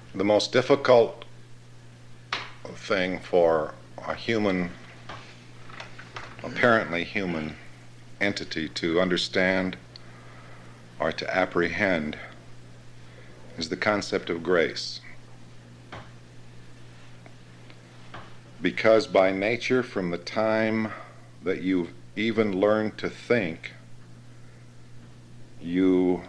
the most difficult thing for a human, apparently human entity to understand or to apprehend is the concept of grace. Because by nature, from the time that you've even learned to think, you,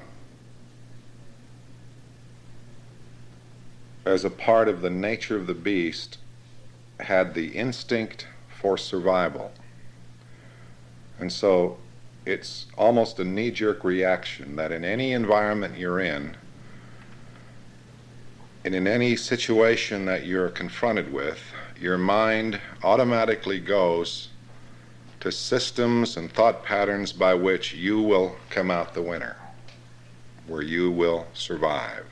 as a part of the nature of the beast, had the instinct for survival. And so it's almost a knee-jerk reaction that in any environment you're in, and in any situation that you're confronted with, your mind automatically goes to systems and thought patterns by which you will come out the winner, where you will survive.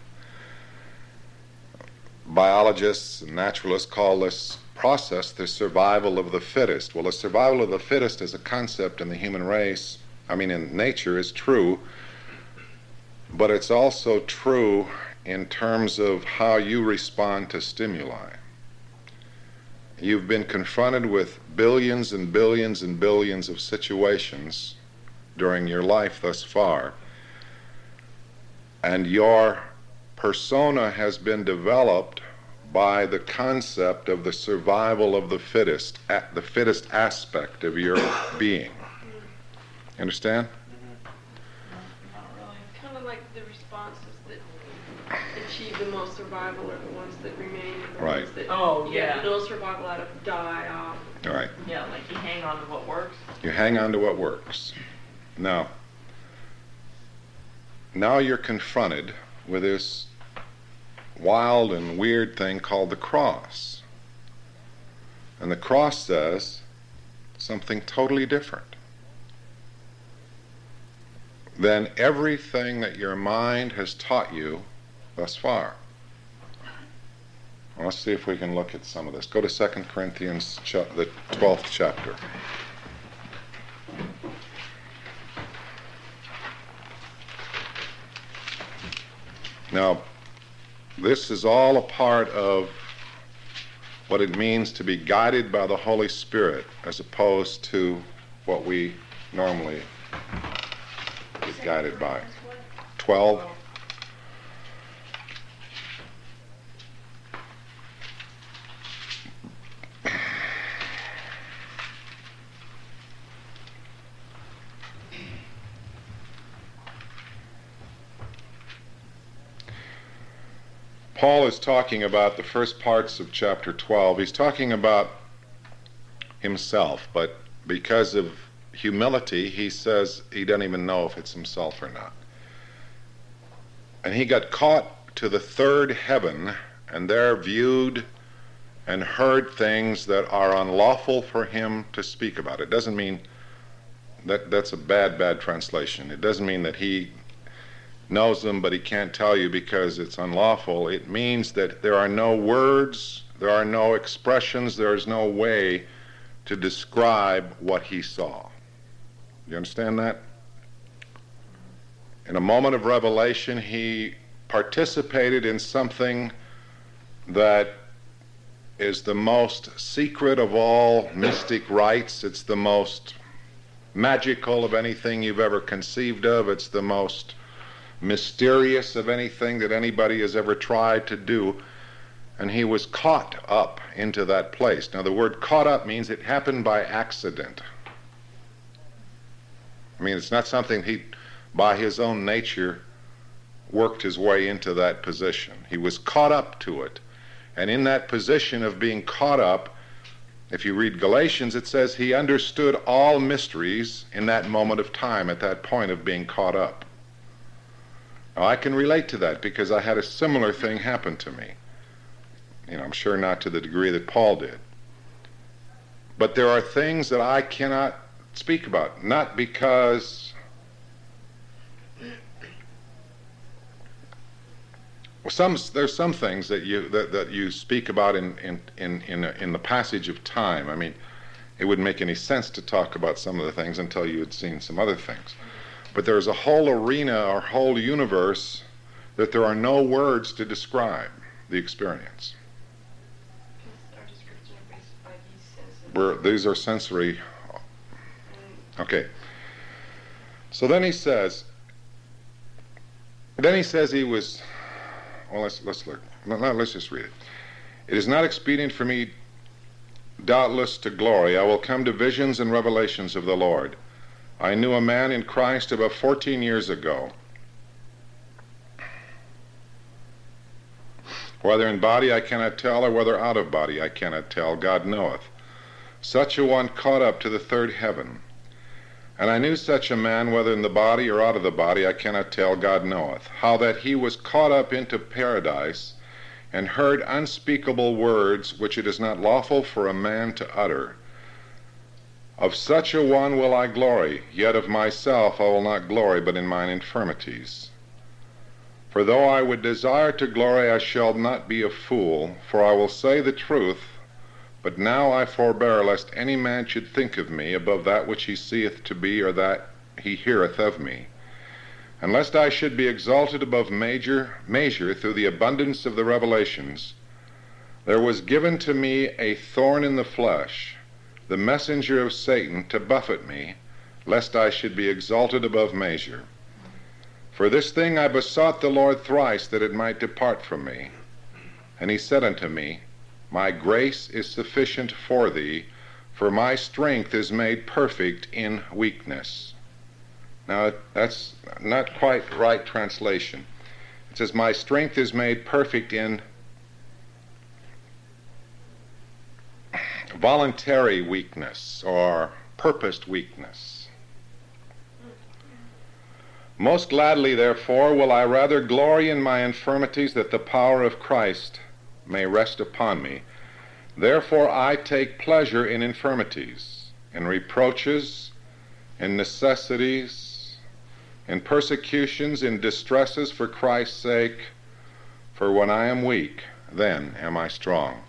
Biologists and naturalists call this process the survival of the fittest. Well, the survival of the fittest as a concept in the human race, in nature, is true, but it's also true in terms of how you respond to stimuli. You've been confronted with billions and billions and billions of situations during your life thus far, and your persona has been developed by the concept of the survival of the fittest aspect of your being. Understand? Not really. Kind of like the responses that achieve the most survival are the ones that remain, and the Right. ones that get no survival out of die off. All right. Yeah, like you hang on to what works. You hang on to what works. Now you're confronted with this wild and weird thing called the cross. And the cross says something totally different than everything that your mind has taught you thus far. Well, let's see if we can look at some of this. Go to 2 Corinthians, the 12th chapter. Now, this is all a part of what it means to be guided by the Holy Spirit as opposed to what we normally get guided by. 12. Paul is talking about the first parts of chapter 12. He's talking about himself, but because of humility, he says he doesn't even know if it's himself or not. And he got caught to the third heaven, and there viewed and heard things that are unlawful for him to speak about. It doesn't mean that's a bad translation. It doesn't mean that he knows them, but he can't tell you because it's unlawful. It means that there are no words, there are no expressions, there is no way to describe what he saw. You understand that? In a moment of revelation, he participated in something that is the most secret of all mystic rites. It's the most magical of anything you've ever conceived of. It's the most mysterious of anything that anybody has ever tried to do, and he was caught up into that place. Now, the word caught up means it happened by accident. It's not something he, by his own nature, worked his way into that position. He was caught up to it, and in that position of being caught up, if you read Galatians, it says he understood all mysteries in that moment of time, at that point of being caught up. Now, I can relate to that because I had a similar thing happen to me. I'm sure not to the degree that Paul did. But there are things that I cannot speak about, not because there's some things that you speak about in the passage of time. It wouldn't make any sense to talk about some of the things until you had seen some other things. But there's a whole arena or whole universe that there are no words to describe. the experience. Our description are based by these senses. These are sensory. Okay. So then he says he was, well, let's look. Let's just read it. It is not expedient for me, doubtless, to glory. I will come to visions and revelations of the Lord. I knew a man in Christ about 14 years ago. Whether in body I cannot tell, or whether out of body I cannot tell, God knoweth. Such a one caught up to the third heaven. And I knew such a man, whether in the body or out of the body, I cannot tell, God knoweth, how that he was caught up into paradise, and heard unspeakable words, which it is not lawful for a man to utter. Of such a one will I glory, yet of myself I will not glory, but in mine infirmities. For though I would desire to glory, I shall not be a fool, for I will say the truth. But now I forbear, lest any man should think of me above that which he seeth to be, or that he heareth of me. And lest I should be exalted above measure through the abundance of the revelations, there was given to me a thorn in the flesh, the messenger of Satan, to buffet me, lest I should be exalted above measure. For this thing I besought the Lord thrice, that it might depart from me. And he said unto me, My grace is sufficient for thee, for my strength is made perfect in weakness. Now, that's not quite right translation. It says, my strength is made perfect in voluntary weakness, or purposed weakness. Most gladly, therefore, will I rather glory in my infirmities, that the power of Christ may rest upon me. Therefore I take pleasure in infirmities, in reproaches, in necessities, in persecutions, in distresses for Christ's sake. For when I am weak, then am I strong.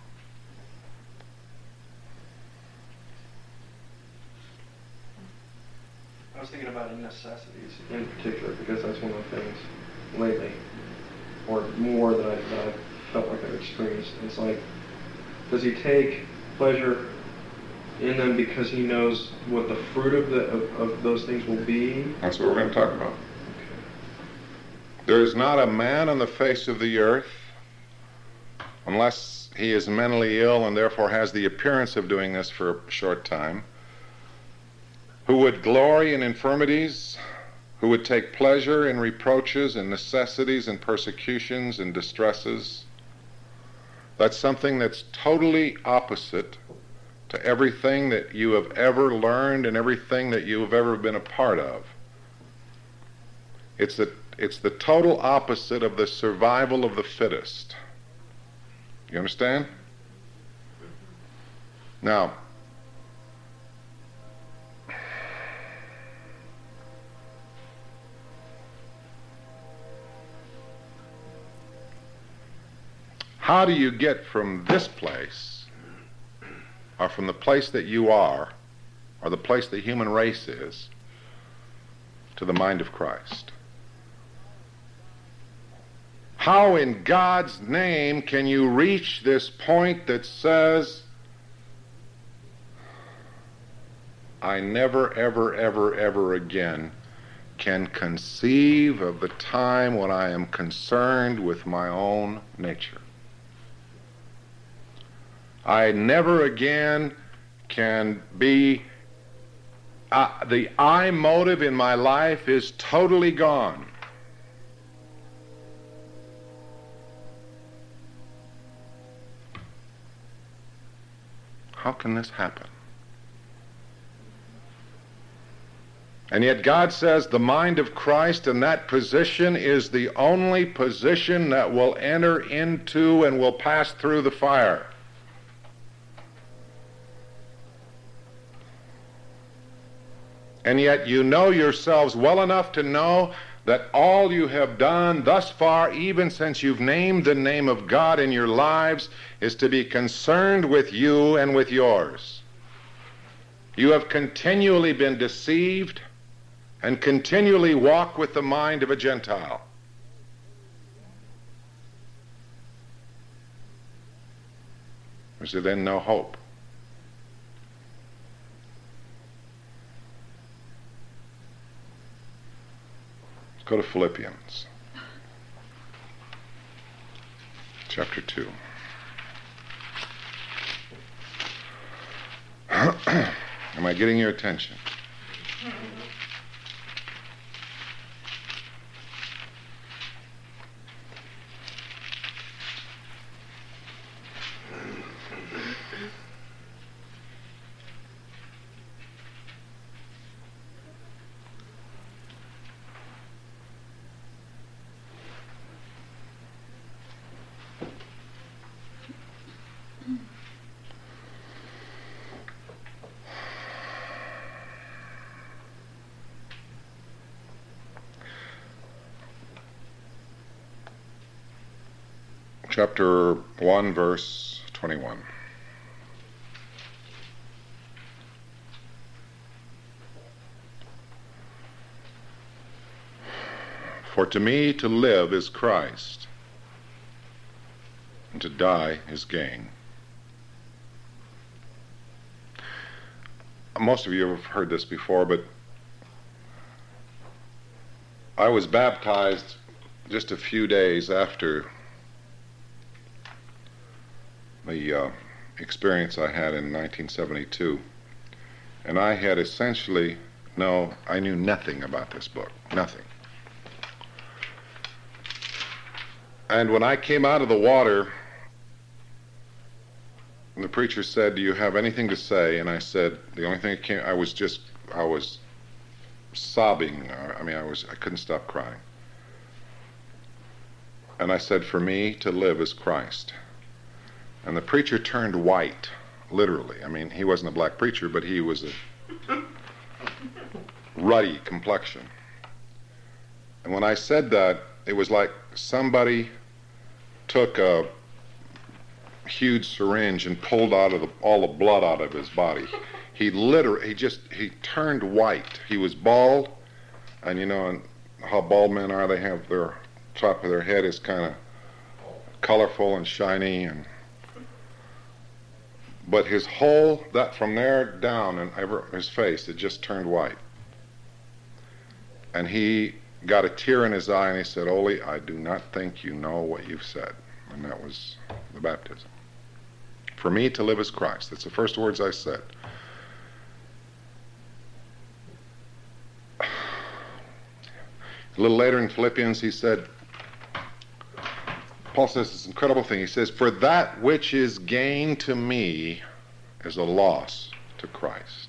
I was thinking about necessities in particular, because that's one of the things lately, or more that I've felt like I've experienced. It's like, does he take pleasure in them because he knows what the fruit of those things will be? That's what we're going to talk about. There is not a man on the face of the earth, unless he is mentally ill and therefore has the appearance of doing this for a short time, who would glory in infirmities, who would take pleasure in reproaches and necessities and persecutions and distresses. That's something that's totally opposite to everything that you have ever learned and everything that you have ever been a part of. It's the total opposite of the survival of the fittest. You understand? Now, how do you get from this place, or from the place that you are, or the place the human race is, to the mind of Christ? How in God's name can you reach this point that says, I never, ever, ever, ever again can conceive of the time when I am concerned with my own nature? I never again can be, the I motive in my life is totally gone. How can this happen? And yet God says the mind of Christ in that position is the only position that will enter into and will pass through the fire. And yet you know yourselves well enough to know that all you have done thus far, even since you've named the name of God in your lives, is to be concerned with you and with yours. You have continually been deceived and continually walk with the mind of a Gentile. Is there then no hope? Let's go to Philippians chapter 2. Am I getting your attention? Chapter 1, verse 21. For to me to live is Christ, and to die is gain. Most of you have heard this before, but I was baptized just a few days after the experience I had in 1972, and I had essentially I knew nothing about this book, nothing. And when I came out of the water, the preacher said, "Do you have anything to say?" And I said, the only thing that came, I was sobbing. I couldn't stop crying. And I said, "For me to live is Christ." And the preacher turned white, literally. I mean, he wasn't a black preacher, but he was a ruddy complexion. And when I said that, it was like somebody took a huge syringe and pulled out of all the blood out of his body. He turned white. He was bald, and you know how bald men are. They have their top of their head is kind of colorful and shiny, but his whole, that from there down and his face, it just turned white. And he got a tear in his eye and he said, "Ole, I do not think you know what you've said." And that was the baptism. For me to live is Christ. That's the first words I said. A little later in Philippians, he said, Paul says this incredible thing. He says, "For that which is gain to me is a loss to Christ."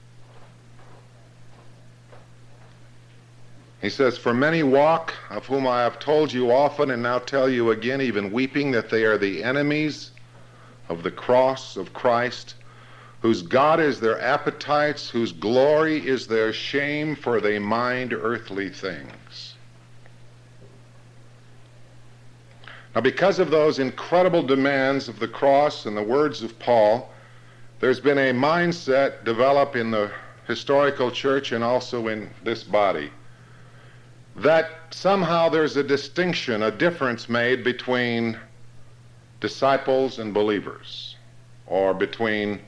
He says, "For many walk, of whom I have told you often and now tell you again, even weeping, that they are the enemies of the cross of Christ, whose God is their appetites, whose glory is their shame, for they mind earthly things." Now, because of those incredible demands of the cross and the words of Paul, there's been a mindset develop in the historical church and also in this body that somehow there's a distinction, a difference made between disciples and believers, or between,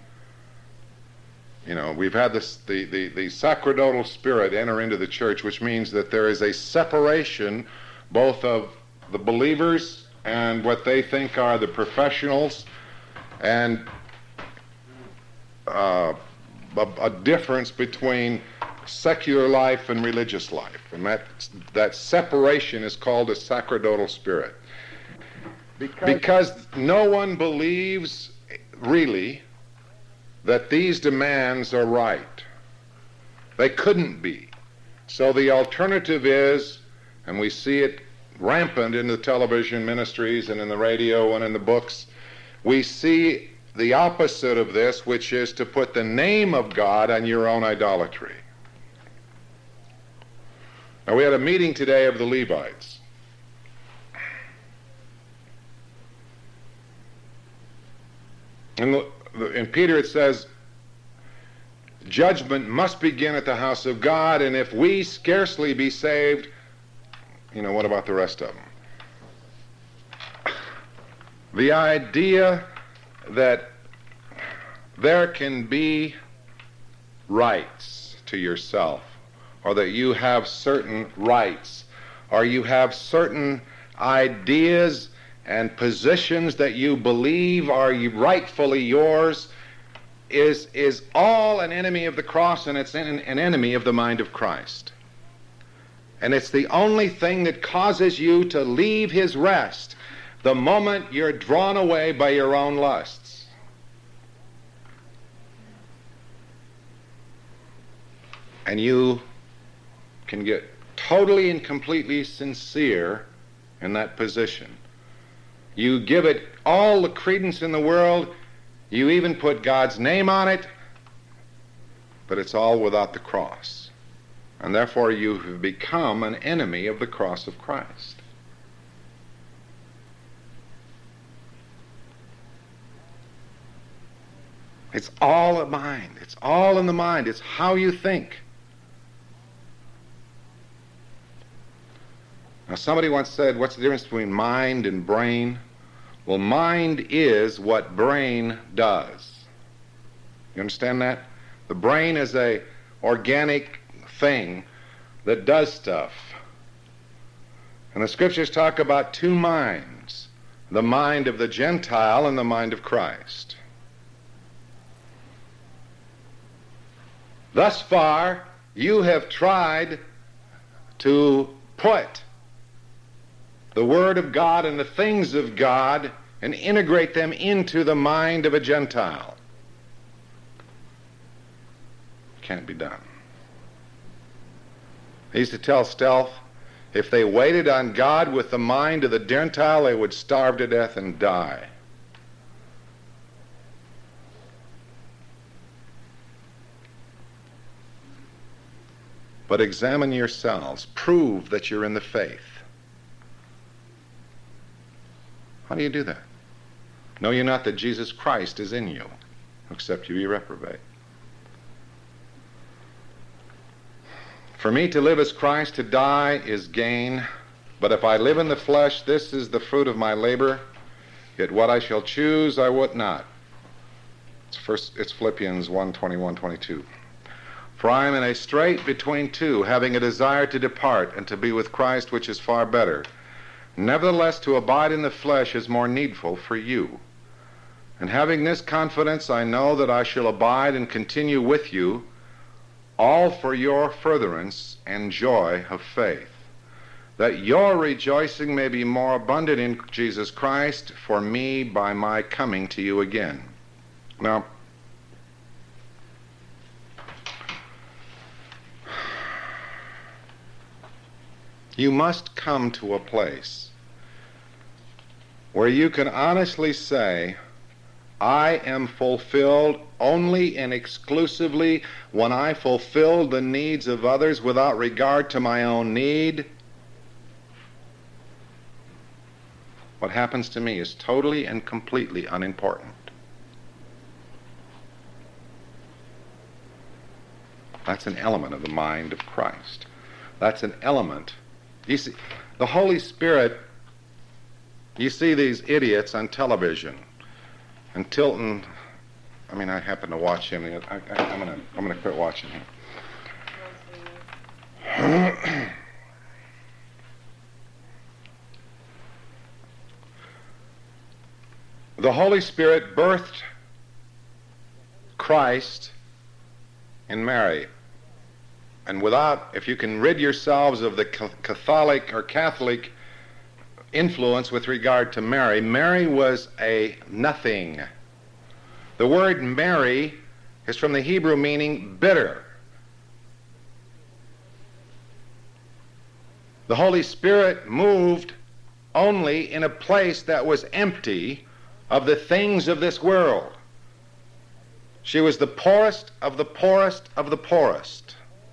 we've had the sacerdotal spirit enter into the church, which means that there is a separation both of the believers and what they think are the professionals, and a difference between secular life and religious life. And that separation is called a sacerdotal spirit. Because no one believes really that these demands are right. They couldn't be. So the alternative is, and we see it rampant in the television ministries and in the radio and in the books, we see the opposite of this, which is to put the name of God on your own idolatry. Now, we had a meeting today of the Levites. In Peter it says, judgment must begin at the house of God, and if we scarcely be saved, what about the rest of them? The idea that there can be rights to yourself, or that you have certain rights, or you have certain ideas and positions that you believe are rightfully yours, is all an enemy of the cross, and it's an enemy of the mind of Christ. And it's the only thing that causes you to leave his rest the moment you're drawn away by your own lusts. And you can get totally and completely sincere in that position. You give it all the credence in the world. You even put God's name on it, but it's all without the cross. And therefore you have become an enemy of the cross of Christ. It's all a mind. It's all in the mind. It's how you think. Now, somebody once said, what's the difference between mind and brain? Well, mind is what brain does. You understand that? The brain is a organic thing that does stuff. And the scriptures talk about two minds, the mind of the Gentile and the mind of Christ. Thus far, you have tried to put the Word of God and the things of God and integrate them into the mind of a Gentile. Can't be done. I used to tell Stealth, if they waited on God with the mind of the Gentile, they would starve to death and die. But examine yourselves. Prove that you're in the faith. How do you do that? Know ye not that Jesus Christ is in you, except you be reprobate? For me to live is Christ, to die is gain. But if I live in the flesh, this is the fruit of my labor. Yet what I shall choose, I would not. It's Philippians 1:21-22. For I am in a strait between two, having a desire to depart and to be with Christ, which is far better. Nevertheless, to abide in the flesh is more needful for you. And having this confidence, I know that I shall abide and continue with you, all for your furtherance and joy of faith, that your rejoicing may be more abundant in Jesus Christ for me by my coming to you again. Now, you must come to a place where you can honestly say, I am fulfilled only and exclusively when I fulfill the needs of others without regard to my own need. What happens to me is totally and completely unimportant. That's an element of the mind of Christ. That's an element. You see, the Holy Spirit, you see these idiots on television. And Tilton, I happen to watch him. I'm gonna quit watching him. The Holy Spirit birthed Christ in Mary. And if you can rid yourselves of the Catholic or Catholic influence with regard to Mary, Mary was a nothing. The word Mary is from the Hebrew meaning bitter. The Holy Spirit moved only in a place that was empty of the things of this world. She was the poorest of the poorest of the poorest.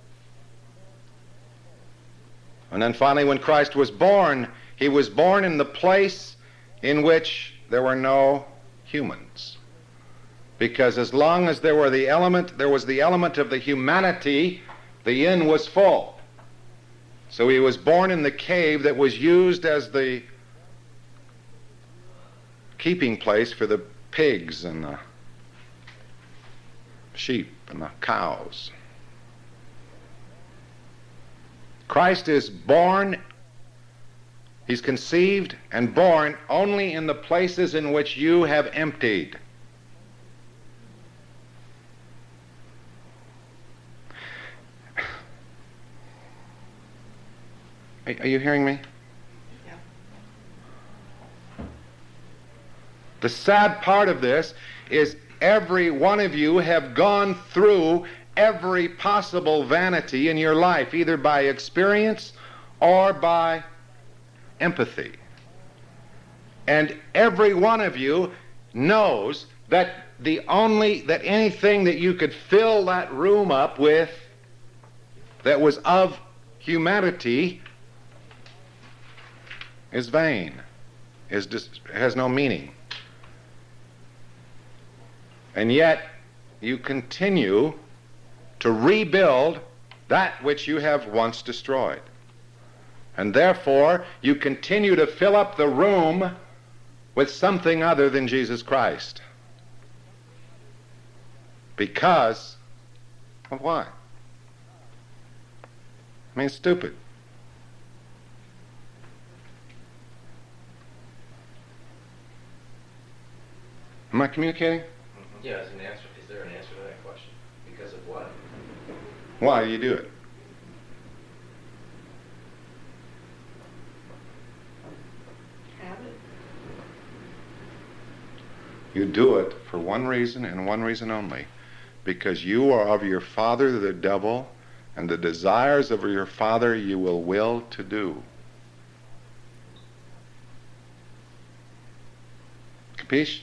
And then finally, when Christ was born, he was born in the place in which there were no humans. Because as long as there was the element of the humanity, the inn was full. So he was born in the cave that was used as the keeping place for the pigs and the sheep and the cows. Christ is born, he's conceived and born only in the places in which you have emptied. Are you hearing me? Yeah. The sad part of this is every one of you have gone through every possible vanity in your life, either by experience or by empathy. And every one of you knows that that anything that you could fill that room up with that was of humanity is vain, has no meaning. And yet you continue to rebuild that which you have once destroyed. And therefore you continue to fill up the room with something other than Jesus Christ. Because of what? I mean, it's stupid. Am I communicating? Yeah, as an answer, is there an answer to that question? Because of what? Why do you do it? Habit. You do it for one reason and one reason only. Because you are of your father, the devil, and the desires of your father you will to do. Capiche?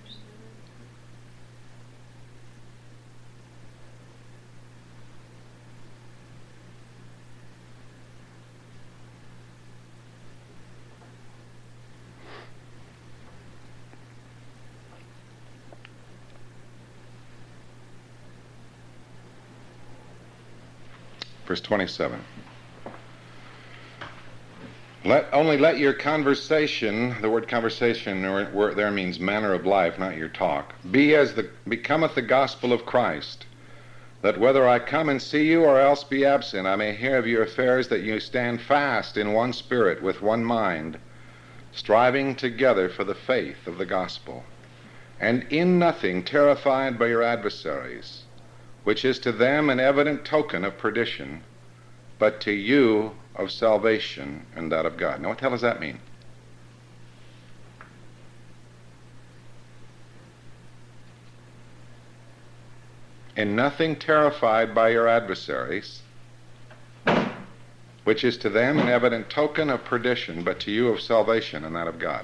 Verse 27. Only let your conversation, the word conversation there means manner of life, not your talk, be as becometh the gospel of Christ, that whether I come and see you or else be absent, I may hear of your affairs, that you stand fast in one spirit, with one mind, striving together for the faith of the gospel, and in nothing terrified by your adversaries, which is to them an evident token of perdition, but to you of salvation and that of God. Now what the hell does that mean? In nothing terrified by your adversaries, which is to them an evident token of perdition, but to you of salvation and that of God.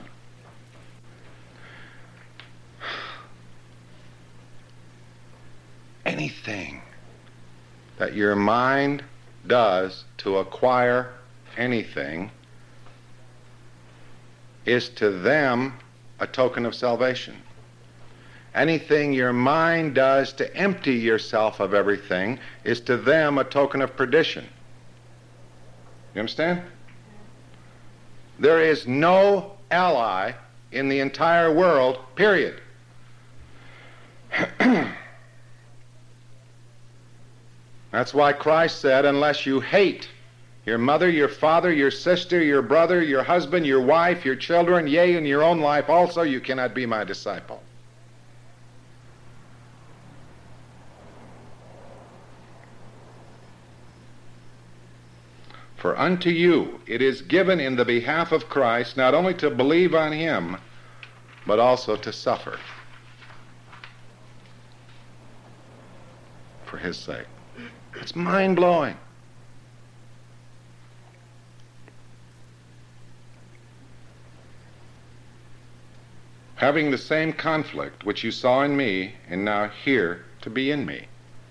Anything that your mind does to acquire anything is to them a token of salvation. Anything your mind does to empty yourself of everything is to them a token of perdition. You understand? There is no ally in the entire world, period. That's why Christ said, unless you hate your mother, your father, your sister, your brother, your husband, your wife, your children, yea, and your own life also, you cannot be my disciple. For unto you it is given in the behalf of Christ not only to believe on him, but also to suffer for his sake. It's mind-blowing. Having the same conflict which you saw in me and now here to be in me.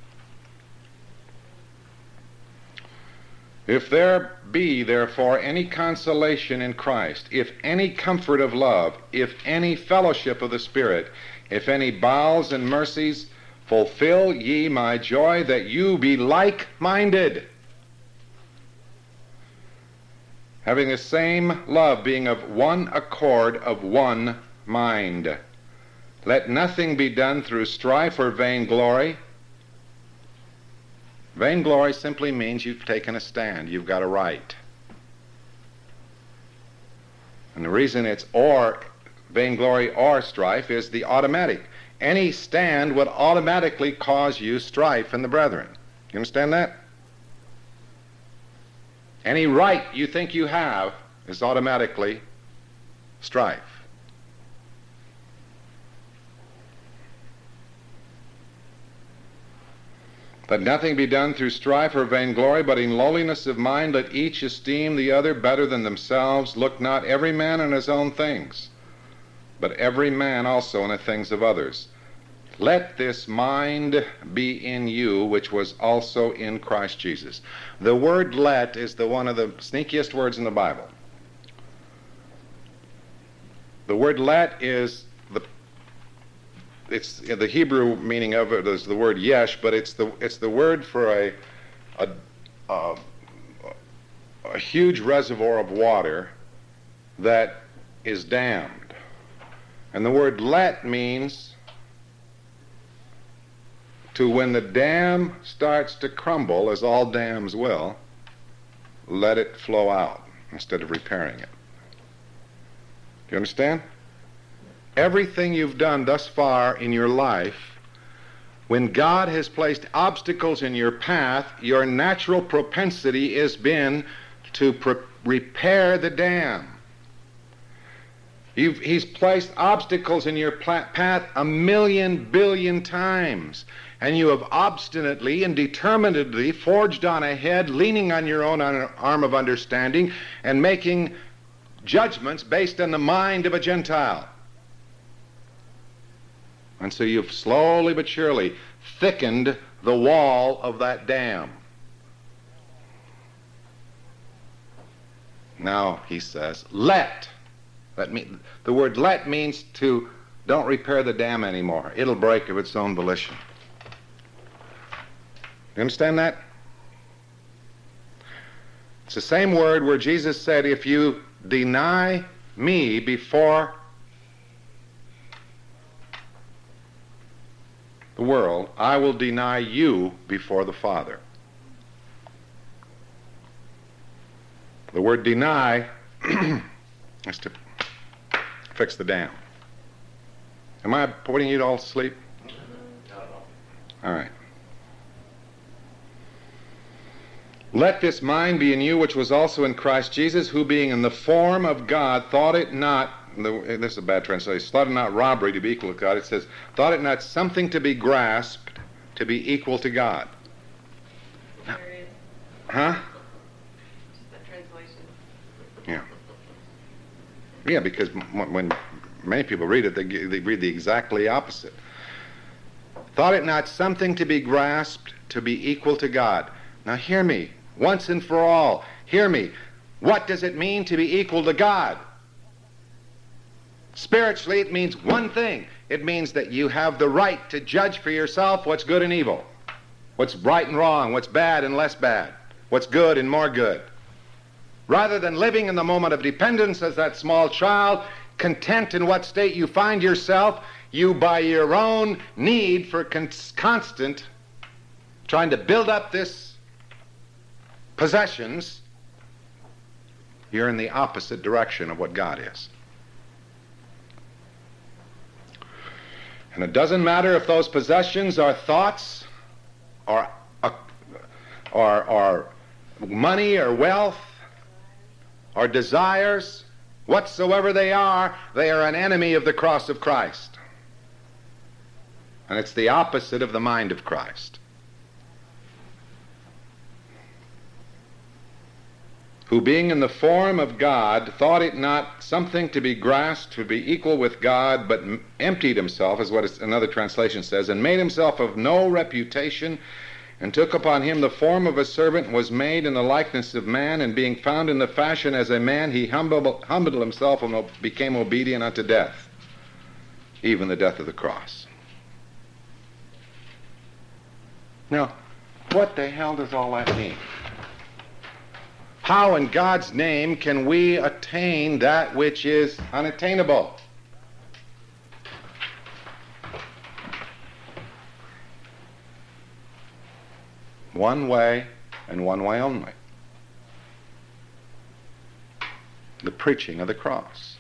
If there be, therefore, any consolation in Christ, if any comfort of love, if any fellowship of the Spirit, if any bowels and mercies, fulfill ye my joy, that you be like-minded, having the same love, being of one accord, of one mind. Let nothing be done through strife or vainglory, Vainglory simply means you've taken a stand. You've got a right. And the reason it's or vainglory or strife is the automatic. Any stand would automatically cause you strife in the brethren. You understand that? Any right you think you have is automatically strife. Let nothing be done through strife or vainglory, but in lowliness of mind let each esteem the other better than themselves. Look not every man on his own things, but every man also on the things of others. Let this mind be in you, which was also in Christ Jesus. The word let is one of the sneakiest words in the Bible. The word let is it's the Hebrew meaning of it is the word yesh, but it's the word for a huge reservoir of water that is dammed. And the word let means to when the dam starts to crumble, as all dams will, let it flow out instead of repairing it. Do you understand? Everything you've done thus far in your life, when God has placed obstacles in your path, your natural propensity has been to repair the dam. He's placed obstacles in your path 1,000,000 billion times, and you have obstinately and determinedly forged on ahead, leaning on your own arm of understanding and making judgments based on the mind of a Gentile. And so you've slowly but surely thickened the wall of that dam. Now, he says, let. The word let means to don't repair the dam anymore. It'll break of its own volition. You understand that? It's the same word where Jesus said, if you deny me before the world, I will deny you before the Father. The word deny is to fix the dam. Am I putting you all to sleep? Not at all. All right. Let this mind be in you, which was also in Christ Jesus, who being in the form of God, thought it not, this is a bad translation, thought it not robbery to be equal to God. It says, thought it not something to be grasped to be equal to God. Period. Huh? Just that translation. Yeah. Yeah, because when many people read it, they read the exactly opposite. Thought it not something to be grasped to be equal to God. Now hear me, once and for all, hear me. What does it mean to be equal to God? Spiritually, it means one thing. It means that you have the right to judge for yourself what's good and evil, what's right and wrong, what's bad and less bad, what's good and more good. Rather than living in the moment of dependence as that small child, content in what state you find yourself, you by your own need for constant trying to build up this possessions, you're in the opposite direction of what God is. And it doesn't matter if those possessions are thoughts or money or wealth or desires, whatsoever they are an enemy of the cross of Christ. And it's the opposite of the mind of Christ. Who being in the form of God thought it not something to be grasped to be equal with God, but emptied himself, is what another translation says, and made himself of no reputation, and took upon him the form of a servant, was made in the likeness of man, and being found in the fashion as a man, he humbled himself and became obedient unto death, even the death of the cross. Now, what the hell does all that mean? How in God's name can we attain that which is unattainable? One way and one way only. The preaching of the cross.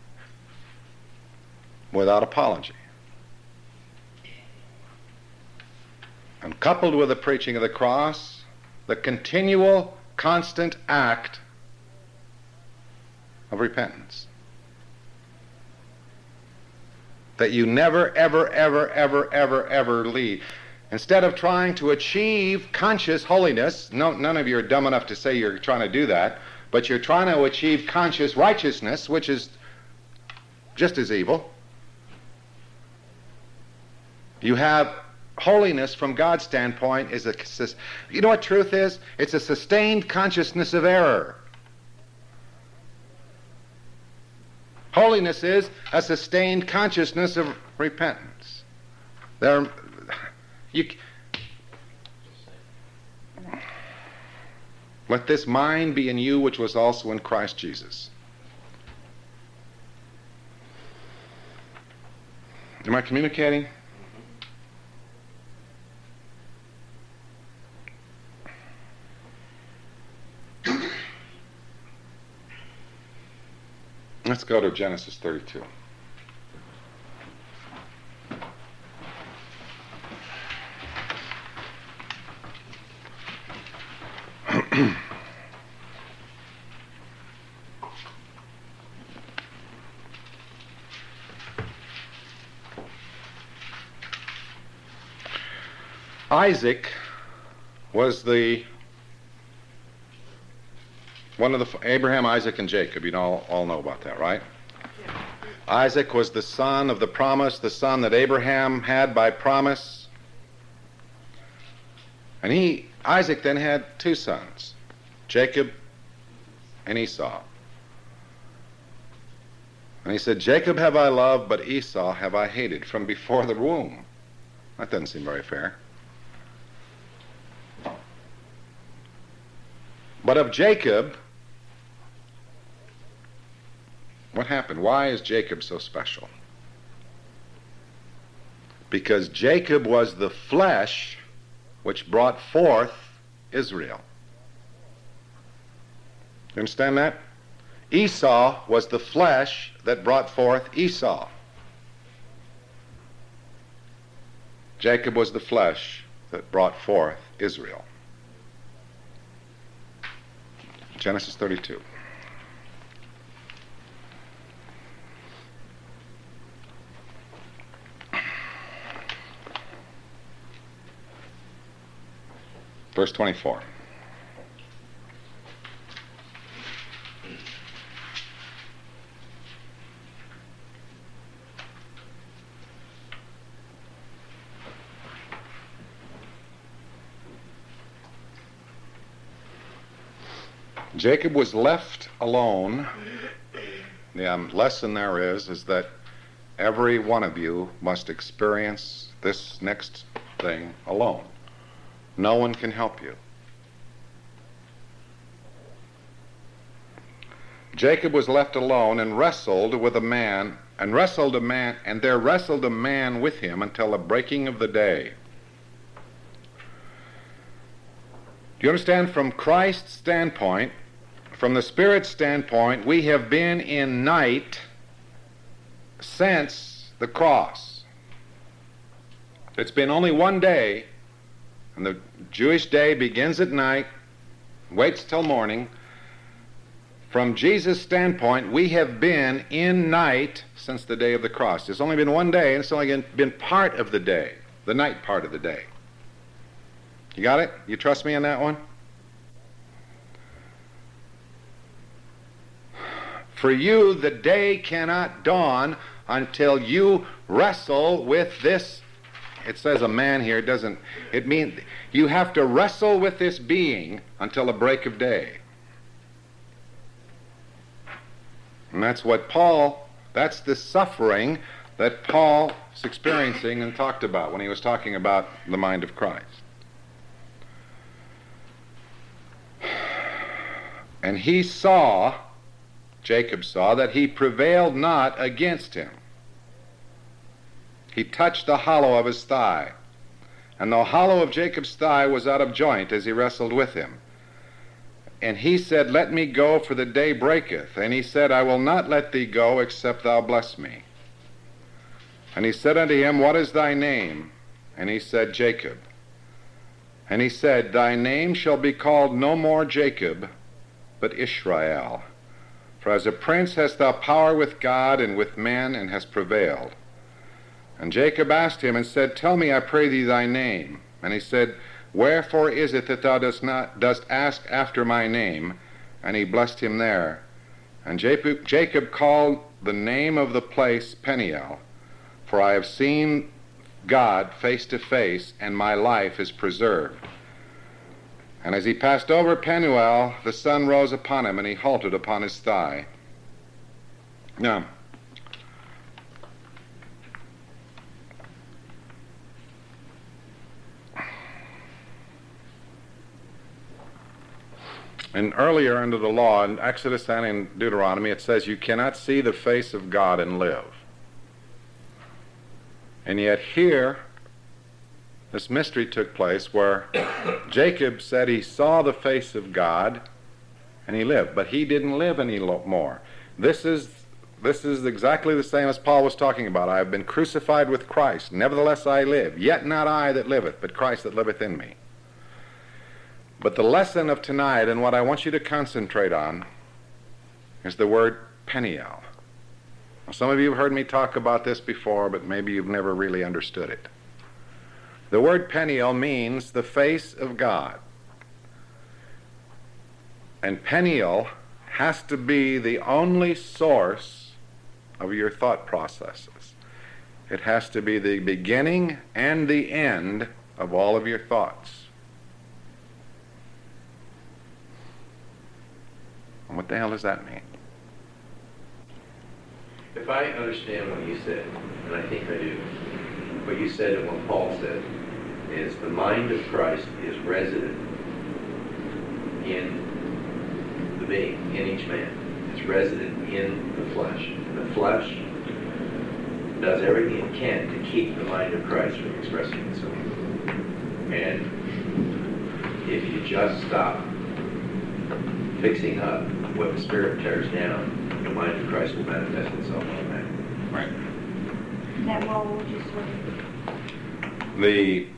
Without apology. And coupled with the preaching of the cross, the continual, constant act of repentance. That you never, ever, ever, ever, ever, ever leave. Instead of trying to achieve conscious holiness, none of you are dumb enough to say you're trying to do that, but you're trying to achieve conscious righteousness, which is just as evil. You have holiness from God's standpoint is you know what truth is? It's a sustained consciousness of error. Holiness is a sustained consciousness of repentance. Let this mind be in you which was also in Christ Jesus. Am I communicating? Let's go to Genesis 32. Isaac was Abraham, Isaac, and Jacob. You all know about that, right? Yeah. Isaac was the son of the promise, the son that Abraham had by promise. And Isaac then had two sons, Jacob and Esau. And he said, Jacob have I loved, but Esau have I hated from before the womb. That doesn't seem very fair. But of Jacob, what happened? Why is Jacob so special? Because Jacob was the flesh which brought forth Israel. You understand that? Esau was the flesh that brought forth Esau. Jacob was the flesh that brought forth Israel. Genesis 32. Verse 24. Jacob was left alone. The lesson there is that every one of you must experience this next thing alone. No one can help you. Jacob was left alone and wrestled with a man, and there wrestled a man with him until the breaking of the day. Do you understand? From Christ's standpoint, from the Spirit's standpoint, we have been in night since the cross. It's been only one day, and the Jewish day begins at night, waits till morning. From Jesus' standpoint, we have been in night since the day of the cross. It's only been one day, and it's only been part of the day, the night part of the day. You got it? You trust me on that one? For you, the day cannot dawn until you wrestle with this. It says a man here, it means you have to wrestle with this being until the break of day. And that's the suffering that Paul is experiencing and talked about when he was talking about the mind of Christ. And Jacob saw that he prevailed not against him. He touched the hollow of his thigh. And the hollow of Jacob's thigh was out of joint as he wrestled with him. And he said, Let me go, for the day breaketh. And he said, I will not let thee go, except thou bless me. And he said unto him, What is thy name? And he said, Jacob. And he said, Thy name shall be called no more Jacob, but Israel. For as a prince hast thou power with God and with men, and hast prevailed. And Jacob asked him and said, Tell me, I pray thee, thy name. And he said, Wherefore is it that thou dost ask after my name? And he blessed him there. And Jacob called the name of the place Peniel, for I have seen God face to face, and my life is preserved. And as he passed over Penuel, the sun rose upon him, and he halted upon his thigh. Now, and earlier under the law, in Exodus and in Deuteronomy, it says you cannot see the face of God and live. And yet here, this mystery took place where Jacob said he saw the face of God and he lived, but he didn't live any more. This is exactly the same as Paul was talking about. I have been crucified with Christ. Nevertheless I live. Yet not I that liveth, but Christ that liveth in me. But the lesson of tonight, and what I want you to concentrate on, is the word Peniel. Now, some of you have heard me talk about this before, but maybe you've never really understood it. The word Peniel means the face of God. And Peniel has to be the only source of your thought processes. It has to be the beginning and the end of all of your thoughts. And what the hell does that mean? If I understand what you said, and I think I do, what you said and what Paul said is the mind of Christ is resident in the being, in each man. It's resident in the flesh. And the flesh does everything it can to keep the mind of Christ from expressing itself. And if you just stop fixing up what the Spirit tears down, the mind of Christ will manifest itself on that. Right. Then what would you say?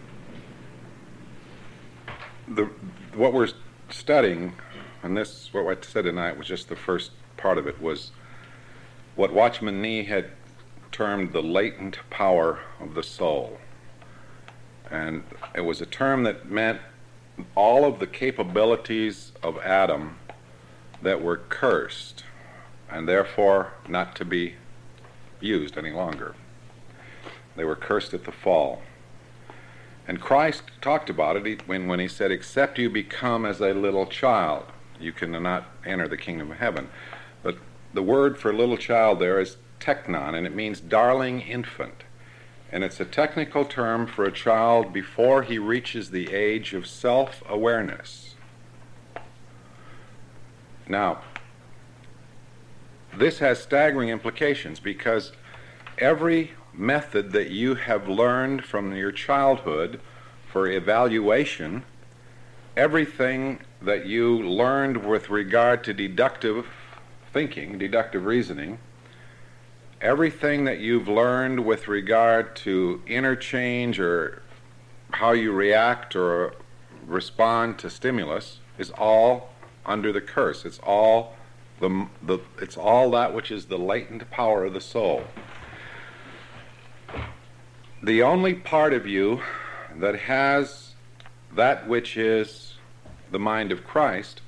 What we're studying, and this, what I said tonight was just the first part of it, was what Watchman Nee had termed the latent power of the soul. And it was a term that meant all of the capabilities of Adam that were cursed and therefore not to be used any longer. They were cursed at the fall. And Christ talked about it when he said, except you become as a little child, you cannot enter the kingdom of heaven. But the word for little child there is teknon, and it means darling infant. And it's a technical term for a child before he reaches the age of self-awareness. Now, this has staggering implications because every method that you have learned from your childhood for evaluation, everything that you learned with regard to deductive thinking, deductive reasoning, everything that you've learned with regard to interchange or how you react or respond to stimulus is all under the curse. It's all it's all that which is the latent power of the soul. The only part of you that has that which is the mind of Christ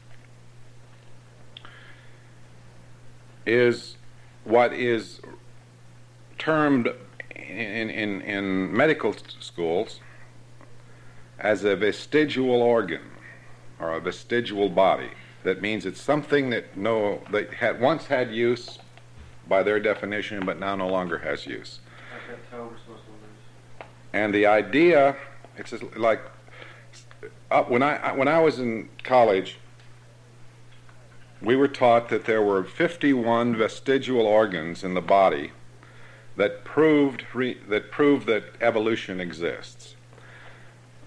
is what is termed in medical schools as a vestigial organ or a vestigial body. That means it's something that once had use by their definition, but now no longer has use. Like that toe we're supposed to lose. And the idea, it's just like when I was in college, we were taught that there were 51 vestigial organs in the body that proved that evolution exists.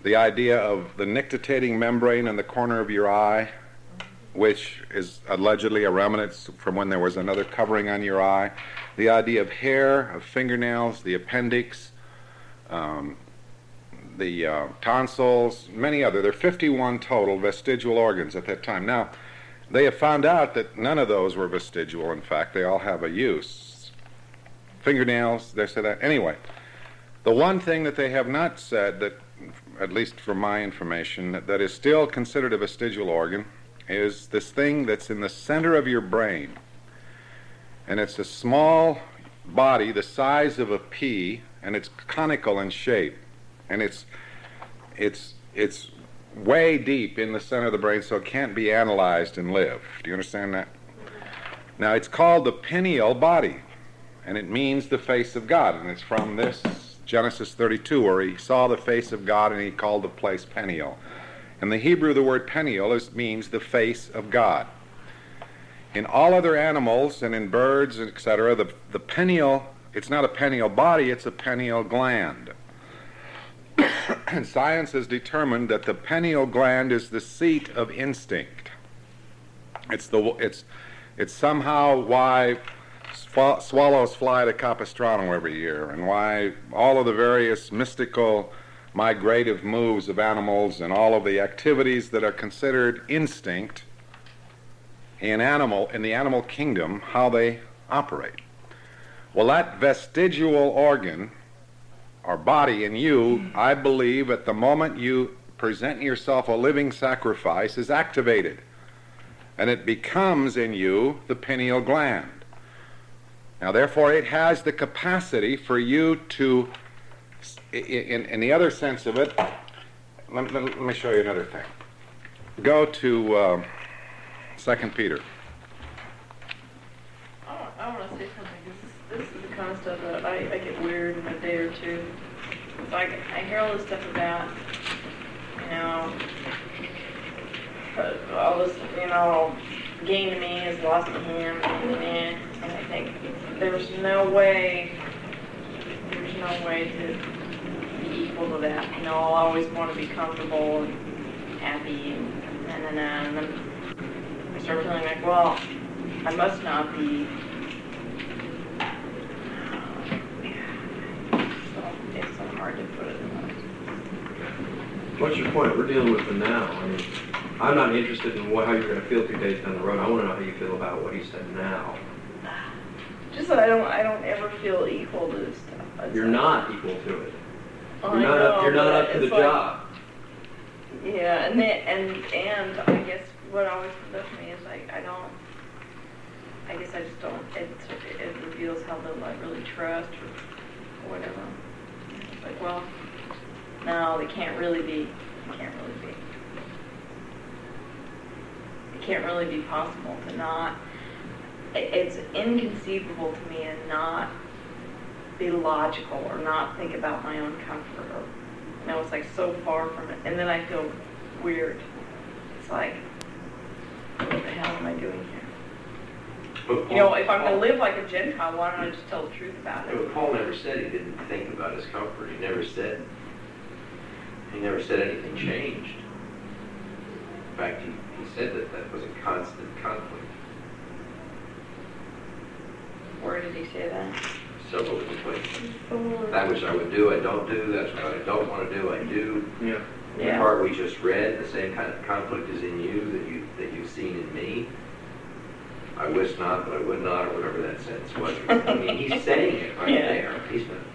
the idea of the nictitating membrane in the corner of your eye, which is allegedly a remnant from when there was another covering on your eye, the idea of hair, of fingernails, the appendix, the tonsils, many other. There are 51 total vestigial organs at that time. Now, they have found out that none of those were vestigial. In fact, they all have a use. Fingernails, they say that. Anyway, the one thing that they have not said, that, at least from my information, that is still considered a vestigial organ is this thing that's in the center of your brain. And it's a small body the size of a pea, and it's conical in shape. And it's way deep in the center of the brain, so it can't be analyzed and live. Do you understand that? Now, it's called the pineal body, and it means the face of God. And it's from this Genesis 32, where he saw the face of God, and he called the place Peniel. In the Hebrew, the word Peniel means the face of God. In all other animals and in birds, etc., the pineal, it's not a pineal body, it's a pineal gland. And science has determined that the pineal gland is the seat of instinct. It's somehow why swallows fly to Capistrano every year, and why all of the various mystical migrative moves of animals and all of the activities that are considered instinct in the animal kingdom, how they operate. Well, that vestigial organ or body in you, I believe at the moment you present yourself a living sacrifice, is activated, and it becomes in you the pineal gland. Now, therefore, it has the capacity for you to, in the other sense of it, let me show you another thing. Go to 2 Peter. I want to say something. This is the kind of stuff that I get weird in a day or two. It's like I hear all this stuff about, all this, gain to me is lost to him, and I think there's no way to be equal to that. I'll always want to be comfortable and happy, and then I start feeling like, well, I must not be. It's so hard to put it in words. What's your point? We're dealing with the now. I mean, I'm not interested in how you're going to feel 2 days down the road. I want to know how you feel about what he said now. Just that I don't ever feel equal to this stuff. You're not equal to it. Oh, You're not up to the job. Yeah, and I guess what always comes up to me is like I just don't. It reveals how little I really trust or whatever. It's like, well, no, it can't really be. It can't really be possible to not. It's inconceivable to me to not be logical or not think about my own comfort. Or, it's like so far from it. And then I feel weird. It's like, what the hell am I doing here? If I'm going to live like a Gentile, why don't I just tell the truth about it? But Paul never said he didn't think about his comfort. He never said anything changed. In fact, he said that was a constant conflict. Where did he say that? Several different places. That which I would do, I don't do. That's what I don't want to do, I do. Yeah. The part we just read, the same kind of conflict is in you that you've seen in me. I wish not, but I would not, or whatever that sentence was. I mean, he's saying it right there. He's not,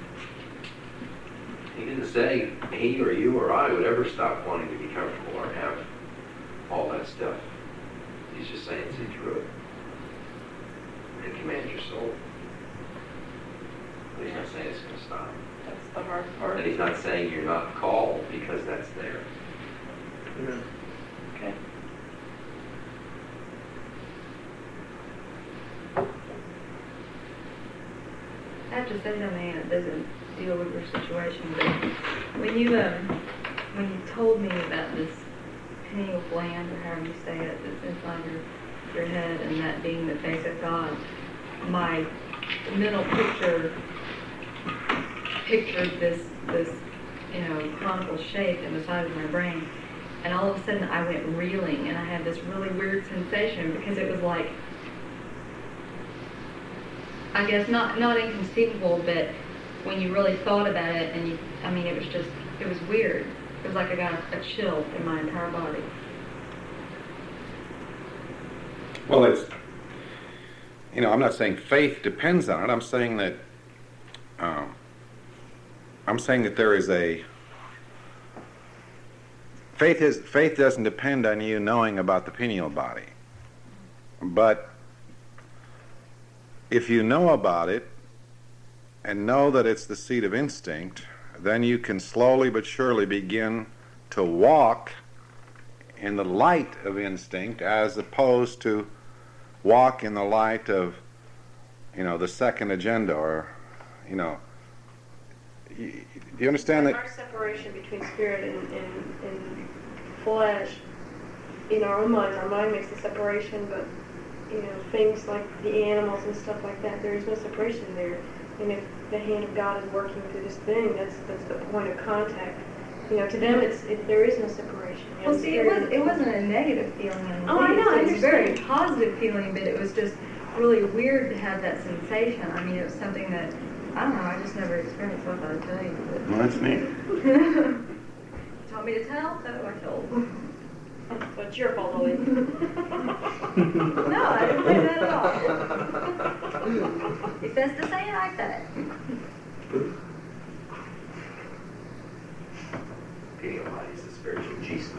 he didn't say he or you or I would ever stop wanting to be comfortable or have all that stuff. He's just saying see through it and command your soul. But he's not saying it's going to stop. That's the hard part. And he's not saying you're not called because that's there. Yeah. Okay. I have to say something that doesn't deal with your situation, but when you told me about this pineal gland, or however you say it, that's inside your head, and that being the face of God, my mental picture pictured this conical shape in the side of my brain. And all of a sudden I went reeling, and I had this really weird sensation because it was like, I guess not inconceivable, but when you really thought about it, and it was weird. It was like I got a chill in my entire body. Well, I'm not saying faith depends on it. I'm saying that there is a faith doesn't depend on you knowing about the pineal body. But if you know about it and know that it's the seat of instinct, then you can slowly but surely begin to walk in the light of instinct as opposed to walk in the light of, the second agenda, or, do you understand that? Our separation between spirit and flesh, in our own minds, our mind makes the separation, but, things like the animals and stuff like that, there is no separation there. And if the hand of God is working through this thing, that's the point of contact. To them, there is no separation. Well, see, it wasn't a negative feeling. Oh, I know. It was a very positive feeling, but it was just really weird to have that sensation. It was something that, I don't know, I just never experienced. So I thought I'd tell you. But... Well, that's neat. You want me to tell? So I told. So it's your fault, Ollie. No, I didn't say that at all. It's best to say it like that. Pineal body is the spiritual Jesus.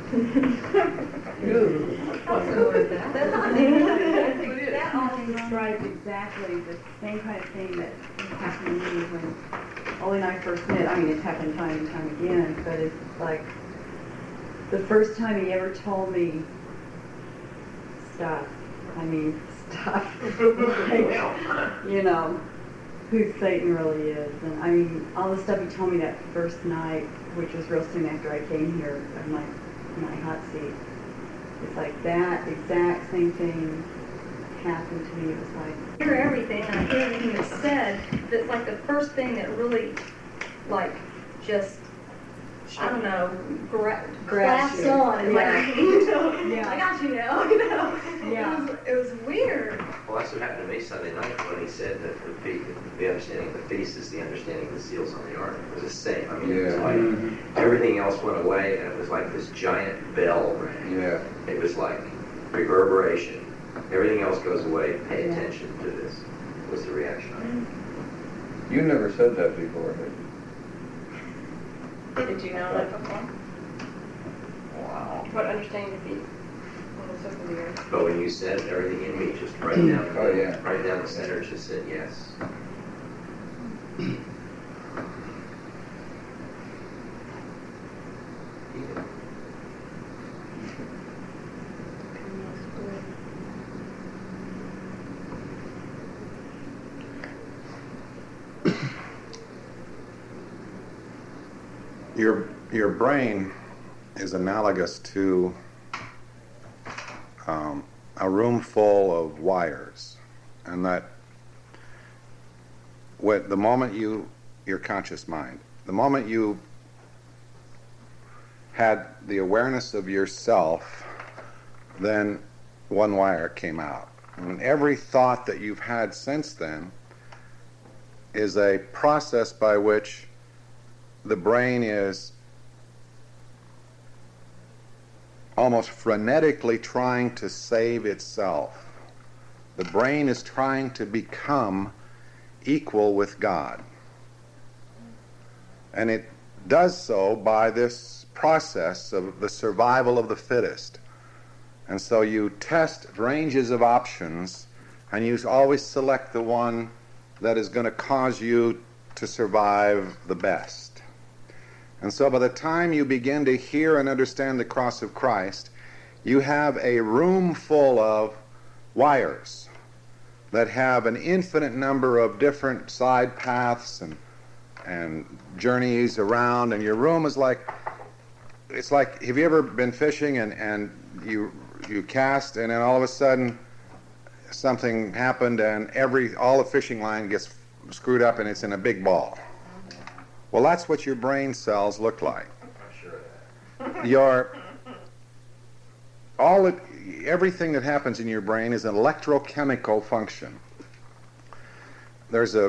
That also describes exactly the same kind of thing that happened to me when Ollie and I first met. It's happened time and time again, but it's like the first time he ever told me stuff. Who Satan really is. And all the stuff he told me that first night, which was real soon after I came here in my hot seat. It's like that exact same thing happened to me. It was like, I hear everything, and I hear everything that's said. That's like the first thing that really, just, I don't know, grasps you. on. And Yeah. I got you now, Yeah. It was weird. Well, that's what happened to me Sunday night when he said that the understanding of the feast is the understanding of the seals on the ark. It was the same. It was like everything else went away, and it was like this giant bell rang. Yeah. It was like reverberation. Everything else goes away. Pay attention to this. Was the reaction. You never said that before, did you? Did you know that before? Wow. What understanding the feet on the surface of the earth. But when you said everything in me, just right down, Oh, yeah. right down the center, just said yes. Your brain is analogous to a room full of wires, and that the moment your conscious mind, the moment you had the awareness of yourself, then one wire came out. And every thought that you've had since then is a process by which the brain is almost frenetically trying to save itself. The brain is trying to become equal with God. And it does so by this process of the survival of the fittest. And so you test ranges of options, and you always select the one that is going to cause you to survive the best. And so by the time you begin to hear and understand the cross of Christ, you have a room full of wires that have an infinite number of different side paths and journeys around, and your room is like, it's like, have you ever been fishing and you cast, and then all of a sudden something happened and all the fishing line gets screwed up and it's in a big ball? Well, that's what your brain cells look like. I'm sure of that. Everything that happens in your brain is an electrochemical function. There's the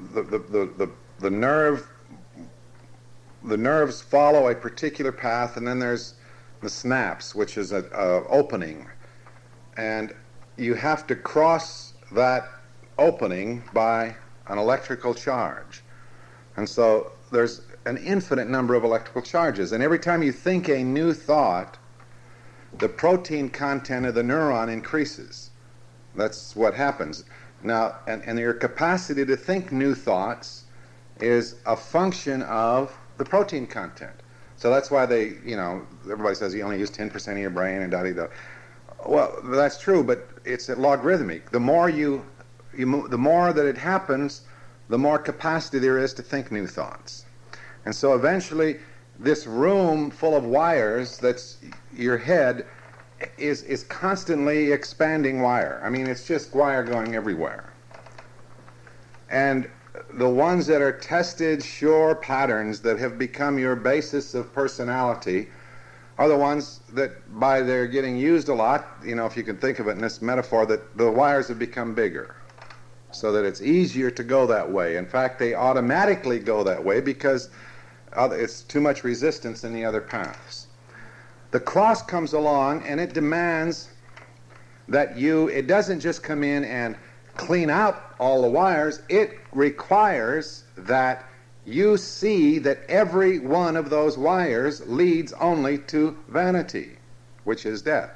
nerves follow a particular path, and then there's the synapse, which is an opening, and you have to cross that opening by an electrical charge. And so there's an infinite number of electrical charges, and every time you think a new thought, the protein content of the neuron increases. That's what happens. Now, and your capacity to think new thoughts is a function of the protein content. So that's why everybody says you only use 10% of your brain and da-da-da. Well, that's true, but it's logarithmic. The more the more that it happens, the more capacity there is to think new thoughts. And so eventually, this room full of wires that's your head is constantly expanding wire. I mean, it's just wire going everywhere. And the ones that are tested, sure patterns that have become your basis of personality are the ones that, by their getting used a lot, if you can think of it in this metaphor, that the wires have become bigger, so that it's easier to go that way. In fact, they automatically go that way because it's too much resistance in the other paths. The cross comes along and it demands that it doesn't just come in and clean out all the wires, it requires that you see that every one of those wires leads only to vanity, which is death.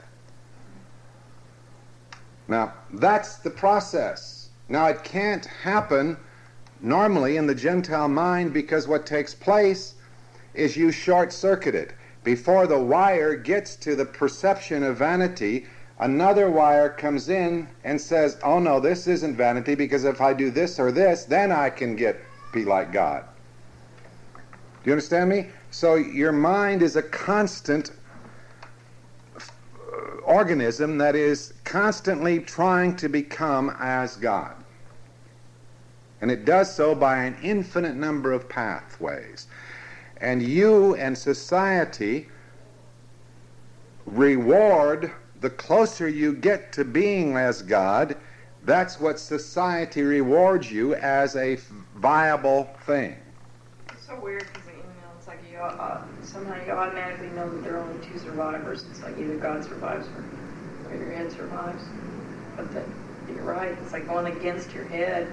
Now, that's the process. Now, it can't happen normally in the Gentile mind because what takes place is you short-circuit it. Before the wire gets to the perception of vanity, another wire comes in and says, oh no, this isn't vanity, because if I do this or this, then I can be like God. Do you understand me? So your mind is a constant organism that is constantly trying to become as God. And it does so by an infinite number of pathways. And you and society reward the closer you get to being as God. That's what society rewards you as a viable thing. It's so weird because it's like somehow you automatically know that there are only two survivors. It's like either God survives or your head survives. But you're right. It's like going against your head.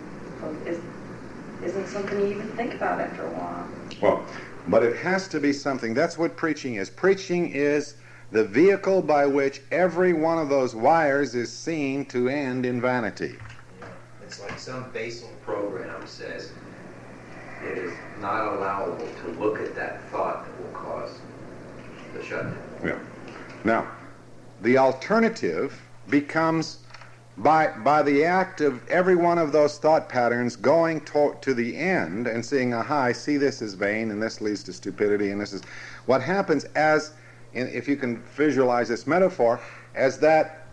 Isn't something you even think about after a while. Well, but it has to be something. That's what preaching is. Preaching is the vehicle by which every one of those wires is seen to end in vanity. Yeah. It's like some basal program says it is not allowable to look at that thought that will cause the shutdown. Yeah. Now, the alternative becomes by the act of every one of those thought patterns going to the end and seeing, aha, I see this is vain and this leads to stupidity, and this is what happens if you can visualize this metaphor, as that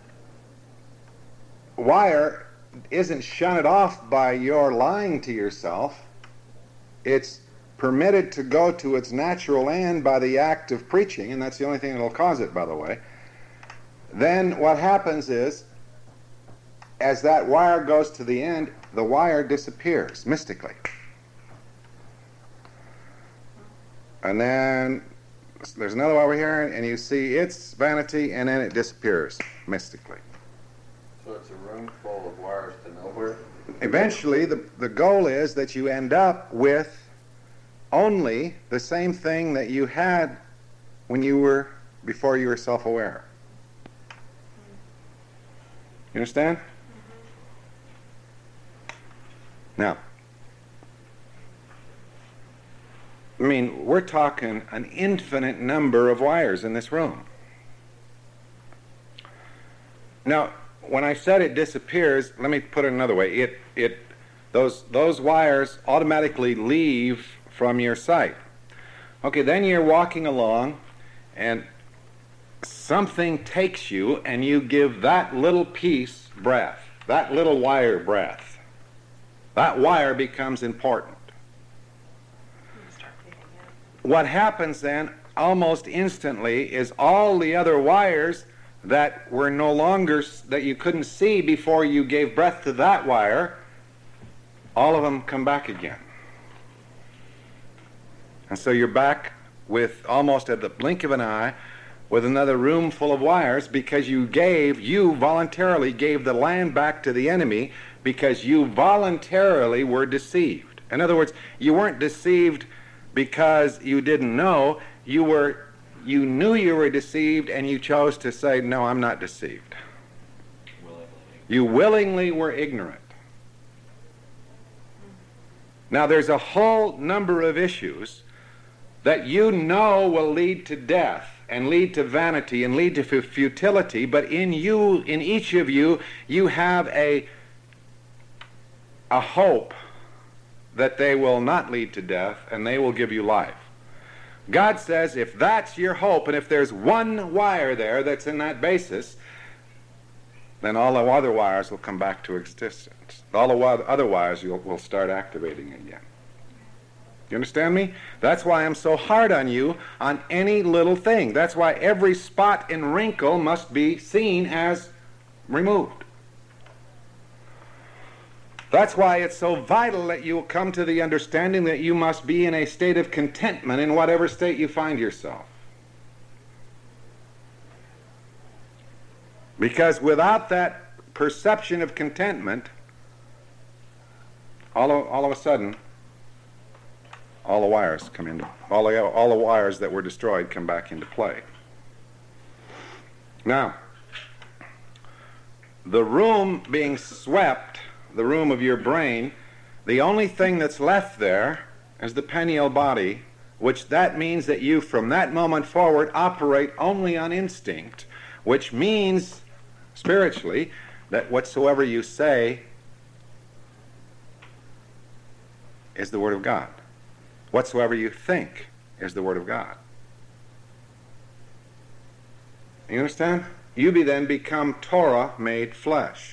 wire isn't shunted off by your lying to yourself, it's permitted to go to its natural end by the act of preaching, and that's the only thing that will cause it, by the way. Then what happens is, as that wire goes to the end, the wire disappears mystically. And then there's another wire here, and you see its vanity, and then it disappears mystically. So it's a room full of wires to nowhere? Eventually, the goal is that you end up with only the same thing that you had before you were self-aware. You understand? Now, I mean, we're talking an infinite number of wires in this room. Now, when I said it disappears, let me put it another way. Those wires automatically leave from your sight. Okay, then you're walking along, and something takes you, and you give that little piece breath, that little wire breath. That wire becomes important. what happens then almost instantly is all the other wires that were no longer, that you couldn't see before you gave breath to that wire, all of them come back again. And so you're back with, almost at the blink of an eye, with another room full of wires, because you voluntarily gave the land back to the enemy, because you voluntarily were deceived. In other words, you weren't deceived because you didn't know. You knew you were deceived, and you chose to say, no, I'm not deceived. You willingly were ignorant. Now, there's a whole number of issues that you know will lead to death and lead to vanity and lead to futility, but in each of you, you have a hope that they will not lead to death and they will give you life. God says if that's your hope, and if there's one wire there that's in that basis, then all the other wires will come back to existence. All the other wires will start activating again. You understand me? That's why I'm so hard on you on any little thing. That's why every spot and wrinkle must be seen as removed. That's why it's so vital that you come to the understanding that you must be in a state of contentment in whatever state you find yourself. Because without that perception of contentment, all of a sudden, all the wires come into, all the wires that were destroyed come back into play. Now, the room being swept, the room of your brain, the only thing that's left there is the pineal body, which that means that you from that moment forward operate only on instinct, which means spiritually that whatsoever you say is the Word of God. Whatsoever you think is the Word of God. You understand? You then become Torah made flesh.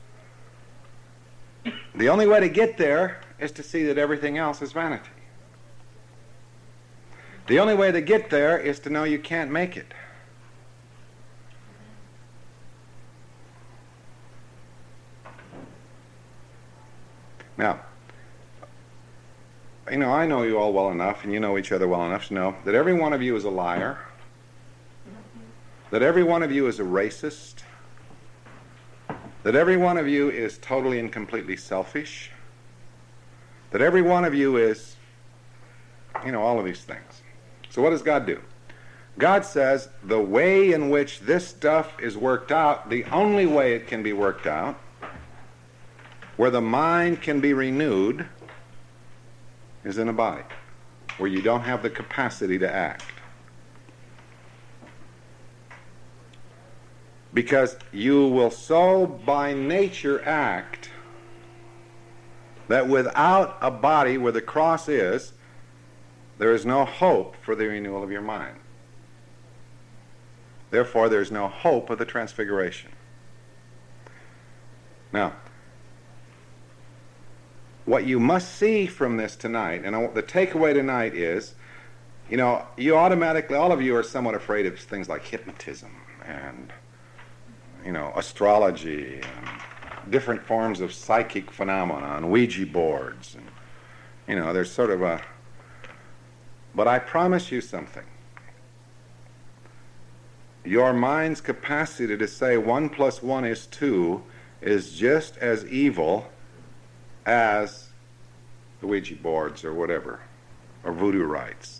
The only way to get there is to see that everything else is vanity. The only way to get there is to know you can't make it. Now, I know you all well enough, and you know each other well enough to know that every one of you is a liar, that every one of you is a racist, that every one of you is totally and completely selfish, that every one of you is, all of these things. So what does God do? God says the way in which this stuff is worked out, the only way it can be worked out, where the mind can be renewed, is in a body, where you don't have the capacity to act. Because you will so by nature act that without a body where the cross is, there is no hope for the renewal of your mind. Therefore, there is no hope of the transfiguration. Now, what you must see from this tonight, and the takeaway tonight is, you automatically, all of you are somewhat afraid of things like hypnotism and astrology, and different forms of psychic phenomena, and Ouija boards, and there's sort of a. But I promise you something. Your mind's capacity to say 1 + 1 is 2 is just as evil as the Ouija boards or whatever, or voodoo rites.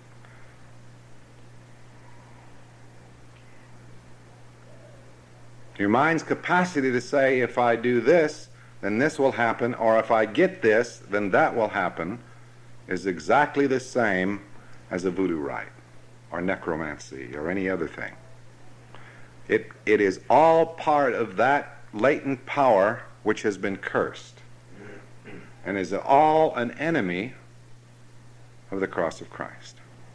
Your mind's capacity to say, if I do this, then this will happen, or if I get this, then that will happen, is exactly the same as a voodoo rite, or necromancy, or any other thing. It is all part of that latent power which has been cursed, and is all an enemy of the cross of Christ.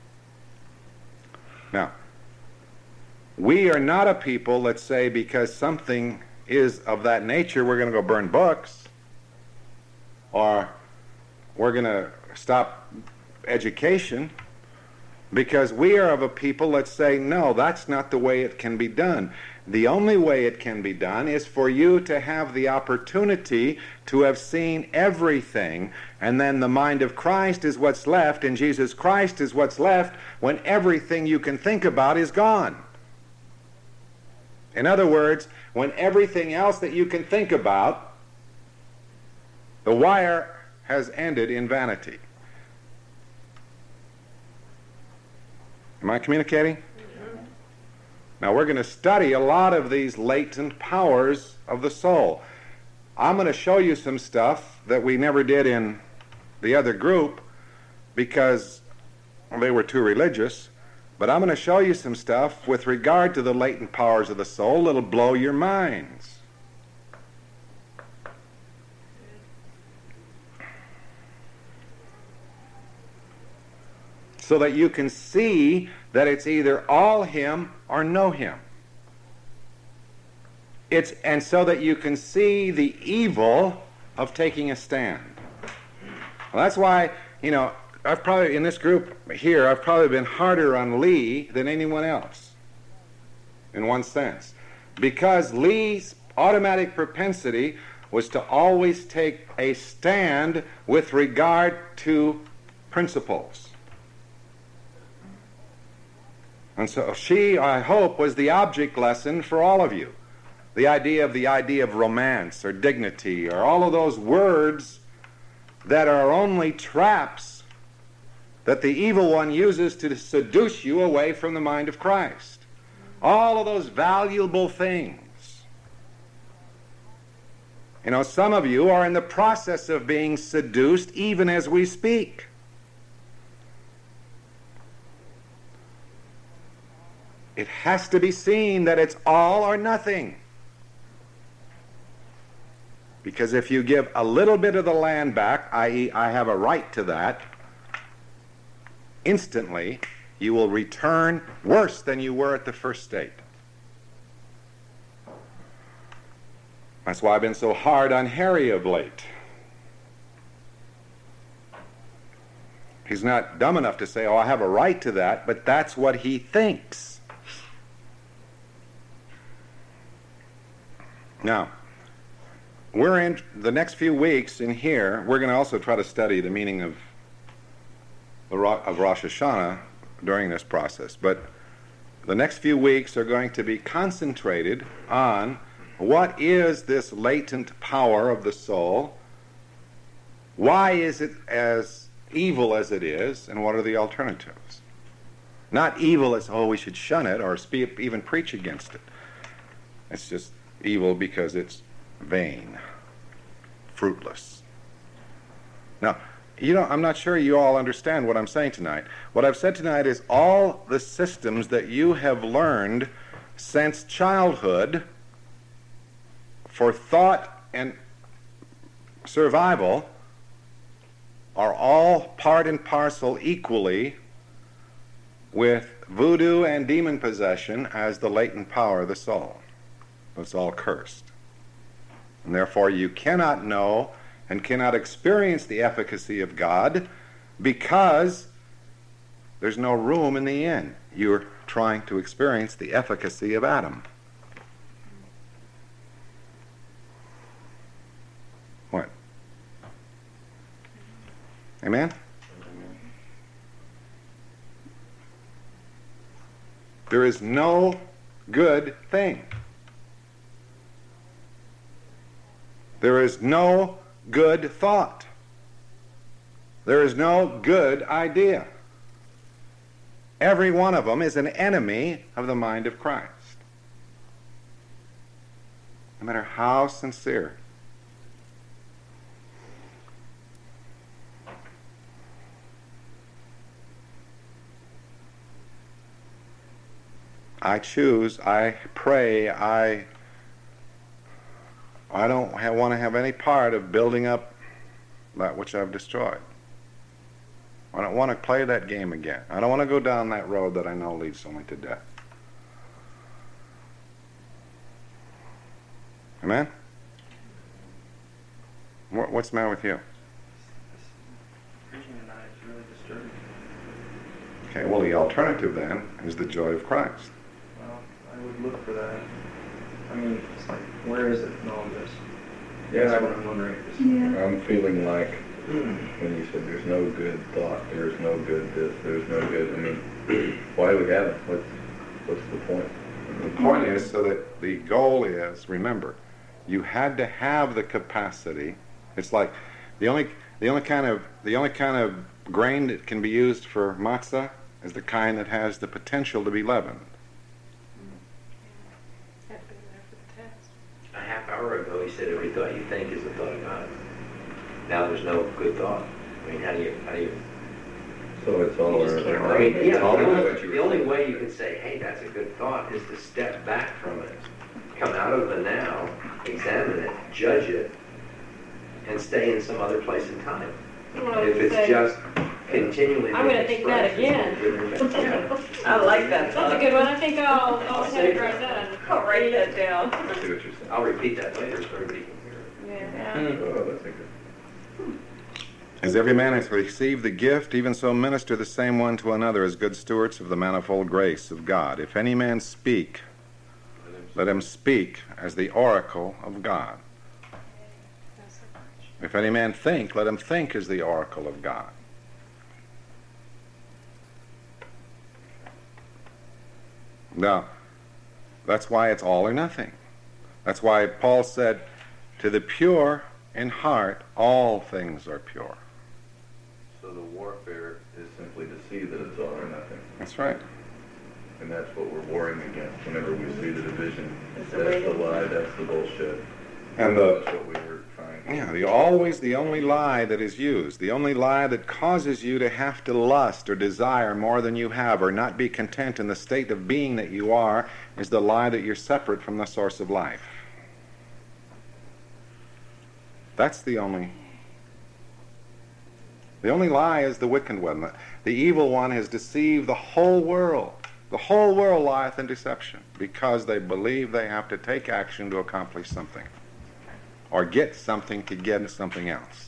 Now, we are not a people that say because something is of that nature, we're going to go burn books, or we're going to stop education, Because we are of a people that say, no, that's not the way it can be done. The only way it can be done is for you to have the opportunity to have seen everything, and then the mind of Christ is what's left, and Jesus Christ is what's left when everything you can think about is gone. In other words, when everything else that you can think about, the wire has ended in vanity. Am I communicating? Now we're going to study a lot of these latent powers of the soul. I'm going to show you some stuff that we never did in the other group because they were too religious, but I'm going to show you some stuff with regard to the latent powers of the soul that'll blow your minds. So that you can see that it's either all him or no him. And so that you can see the evil of taking a stand. Well, that's why, I've probably, in this group here, I've probably been harder on Lee than anyone else, in one sense. Because Lee's automatic propensity was to always take a stand with regard to principles. And so she, I hope, was the object lesson for all of you. The idea of romance or dignity or all of those words that are only traps that the evil one uses to seduce you away from the mind of Christ. All of those valuable things. Some of you are in the process of being seduced even as we speak. It has to be seen that it's all or nothing. Because if you give a little bit of the land back, i.e., I have a right to that, instantly you will return worse than you were at the first state. That's why I've been so hard on Harry of late. He's not dumb enough to say, I have a right to that, but that's what he thinks. Now, we're in the next few weeks in here, we're going to also try to study the meaning of Rosh Hashanah during this process. But the next few weeks are going to be concentrated on what is this latent power of the soul, why is it as evil as it is, and what are the alternatives. Not evil as, we should shun it or even preach against it. It's just evil because it's vain, fruitless. Now, I'm not sure you all understand what I'm saying tonight. What I've said tonight is all the systems that you have learned since childhood for thought and survival are all part and parcel equally with voodoo and demon possession as the latent power of the soul. It's all cursed. And therefore you cannot know and cannot experience the efficacy of God because there's no room in the inn. You're trying to experience the efficacy of Adam. What? Amen? There is no good thing. There is no good thought. There is no good idea. Every one of them is an enemy of the mind of Christ. No matter how sincere. I choose, I pray, I don't want to have any part of building up that which I've destroyed. I don't want to play that game again. I don't want to go down that road that I know leads only to death. Amen? What's the matter with you? Preaching tonight is really disturbing. Okay, well, the alternative then is the joy of Christ. Well, I would look for that. I mean, it's like, where is it in all this? Yeah, That's what I'm wondering. Yeah. I'm feeling like when you said there's no good thought, there's no good this, there's no good. I mean, why do we have it? What's the point? The point is so that the goal is, remember, you had to have the capacity. It's like the only kind of grain that can be used for matzah is the kind that has the potential to be leavened. A half hour ago, he said every thought you think is a thought of God. Now there's no good thought. I mean, how do you? So it's all You just can't our, write it. it's Yeah, all the what only, you the only way you can say, hey, that's a good thought, is to step back from it, come out of the now, examine it, judge it, and stay in some other place in time. If it's just continually. I'm gonna think that again. I like that. That's a good one. I think I'll have to write that. I'll write that down. I see what you're saying. I'll repeat that later so everybody can hear it. Yeah. Oh, that's a good. As every man has received the gift, even so minister the same one to another as good stewards of the manifold grace of God. If any man speak, let him speak as the oracle of God. If any man think, let him think as the oracle of God. Now, that's why it's all or nothing. That's why Paul said, to the pure in heart, all things are pure. So the warfare is simply to see that it's all or nothing. That's right. And that's what we're warring against whenever we see the division. It's That's the way the to- lie, that's the bullshit. And That's what we were trying. yeah, always the only lie that is used, the only lie that causes you to have to lust or desire more than you have or not be content in the state of being that you are, is the lie that you're separate from the source of life. That's the only lie is the wicked one. The evil one has deceived the whole world. The whole world lieth in deception because they believe they have to take action to accomplish something or get something to get something else.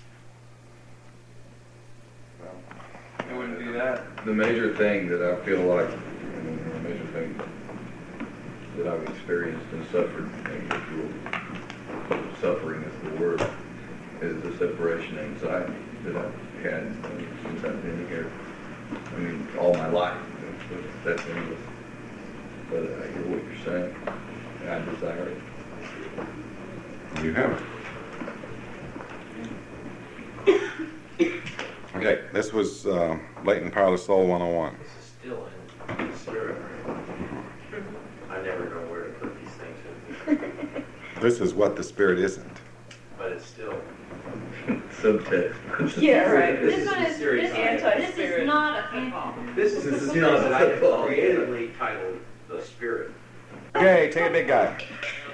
It wouldn't be that. The major thing that I feel like, the major thing that I've experienced and suffered, and if you will, suffering is the word, is the separation anxiety that I've had since I've been here. I mean, all my life. That's endless. But I hear what you're saying. I desire it. You have it. Okay, this was Latent Power of the Soul 101. This is still in the spirit. I never know where to put these things in, This is what the Spirit isn't. but it's still. Subtext. Yeah, right. This one is serious. this is not a football. This is This is something not that a I have football. creatively titled The Spirit. Okay, take a big guy.